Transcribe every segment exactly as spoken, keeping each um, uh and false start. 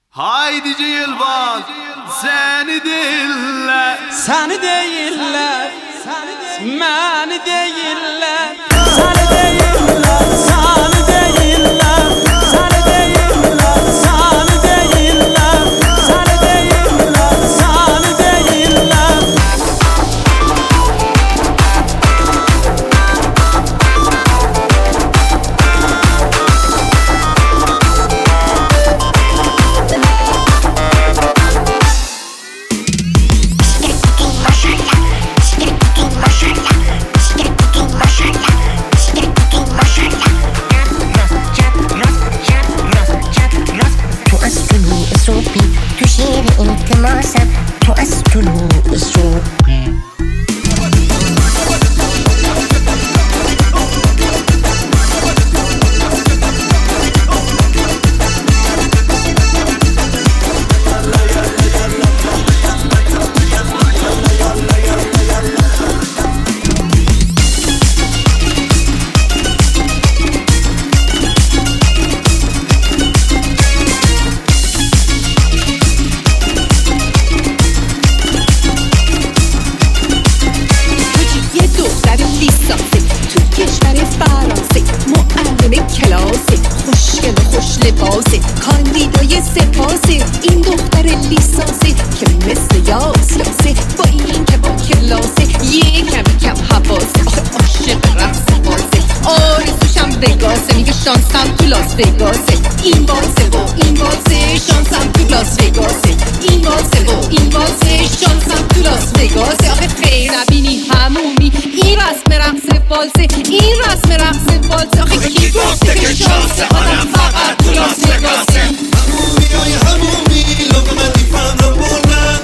Haydi Yılmaz, seni değiller, seni değiller, məni değiller, seni değiller, seni değiller, seni değiller, seni değiller, seni değiller, seni değiller. تشير التماسا تؤسل الصوفي کاندیدای سپاسه این دختر لیسانسه که مثل یاسلاسه با این که با کلاسه یه کمی کم حواسه آخه عاشق رقص بازه آرزوشم بگاسه میگه شانسم تو لاس وگاسه این بازه و این بازه شانسم تو لاس وگاسه این بازه و این بازه شانسم تو لاس وگاسه آخه خیر نبینی همومی این رسم رقص بالسه این رسم رقص بالسه آخه کی گفته که شانس آدم فقط تو لاس وگاسه همومی های همومی لقمه دیفن رو بردن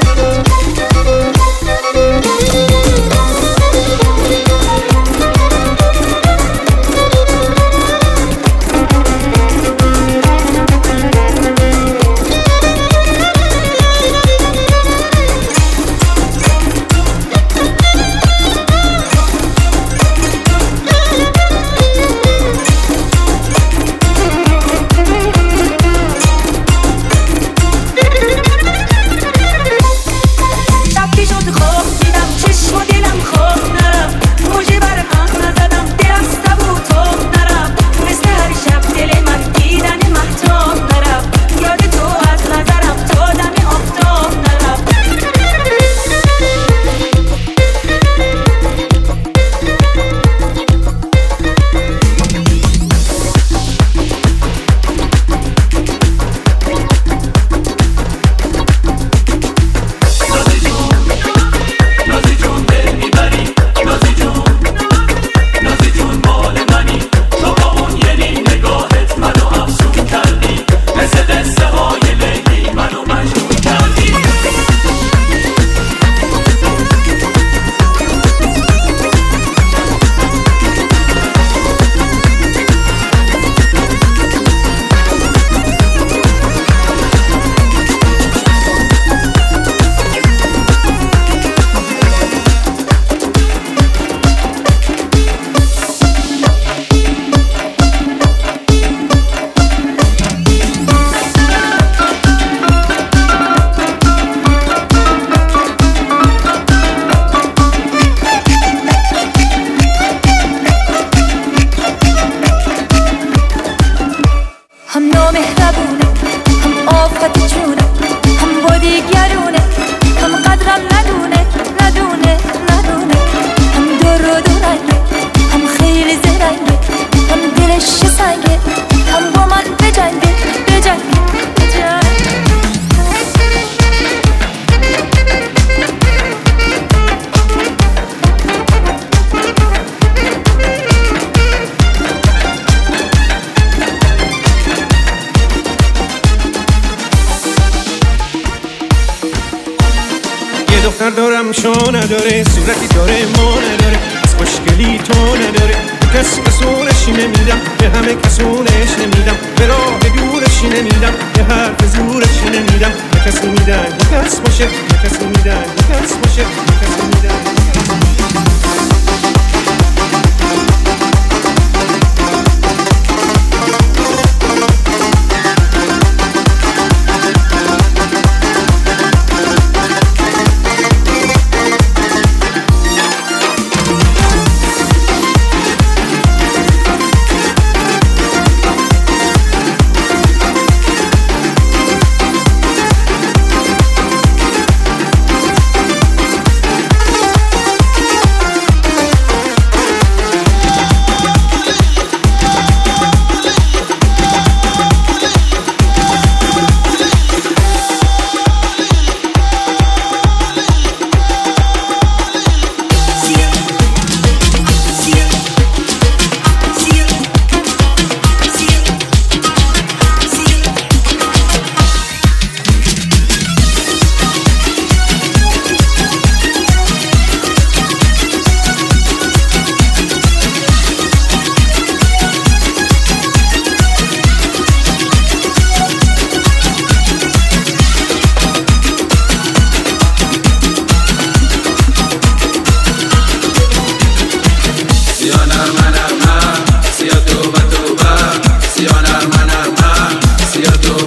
دختر دارم شو نداره صورتی داره ما نداره از خوشگلی تو نداره به کس کسونش نمیدم به همه کسونش نمیدم به راه دورش نمیدم به حرف زورش نمیدم به کسی میدن به کس باشه به کسی میدن به کس باشه به کسی میدن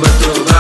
توبه توبه.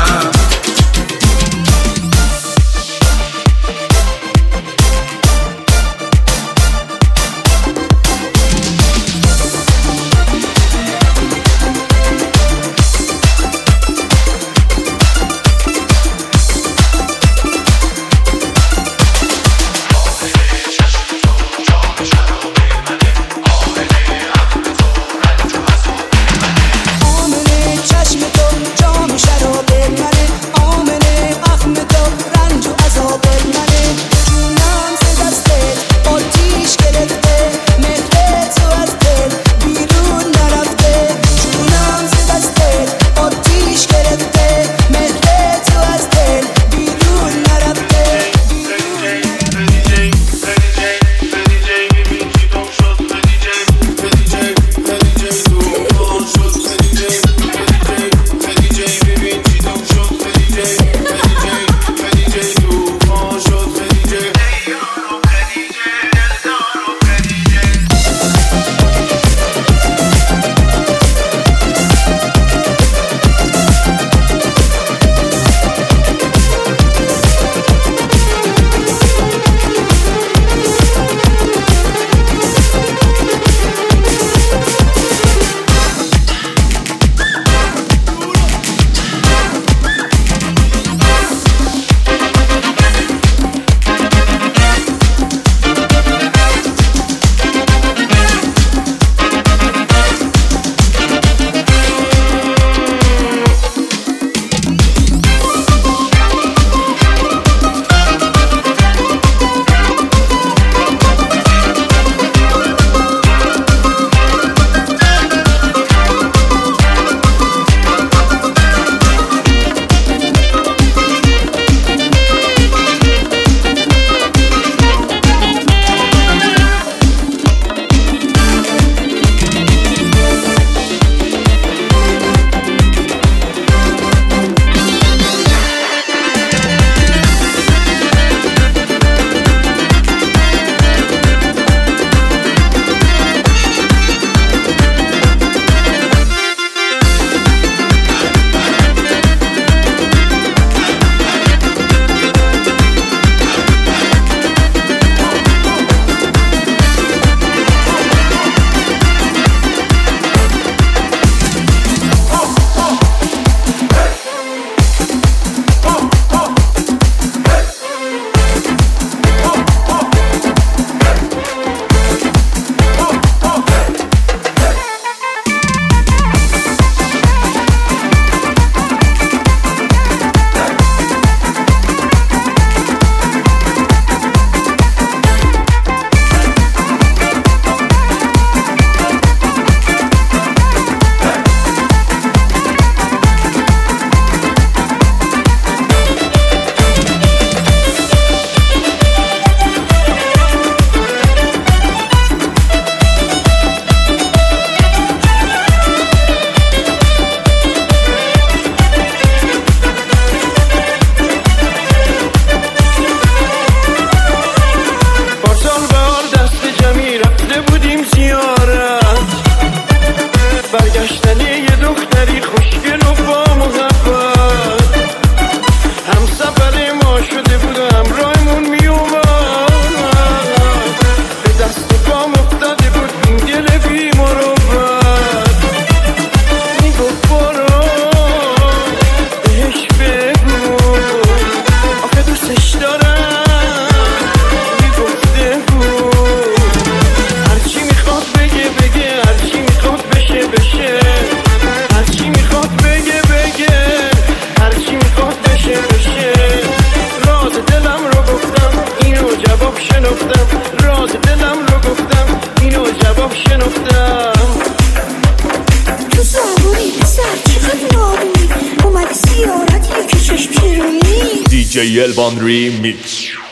دی جی Elvan Remix.